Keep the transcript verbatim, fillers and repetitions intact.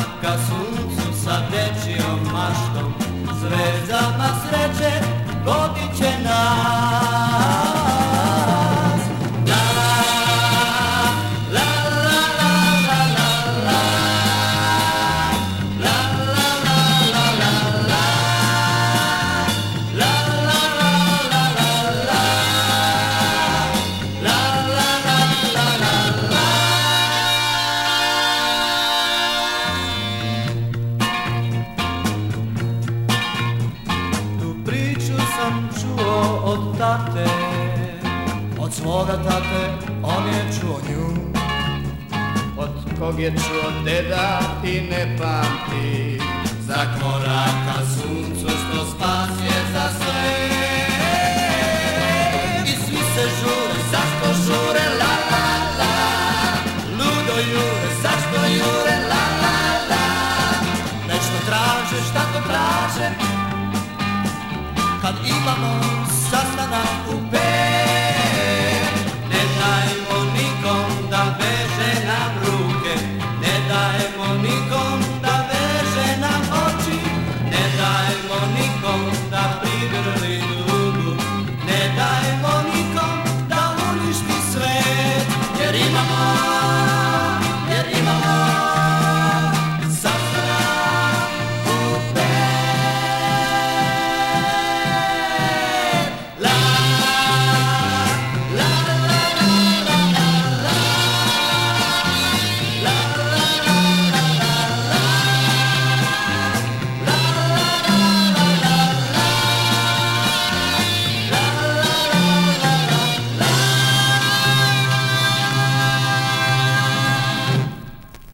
ka suncu sa dečijom maštom, zvezdama sreće vodit će nas. La, la, la, la, la, la, la. La, la, la, la, la, la. La, la, la, la, la, la. La, la, la, la, la, la. Tu priču sam čuo od tate, od svoga tate, on je čuo nju. Od kog je čuo deda i ne pamti, Za korak ka suncu što spas je za sve. I svi se žure, zašto žure, la la la. Ludo jure, zašto jure, la la la. Nešto traže, šta to traže, kad imamo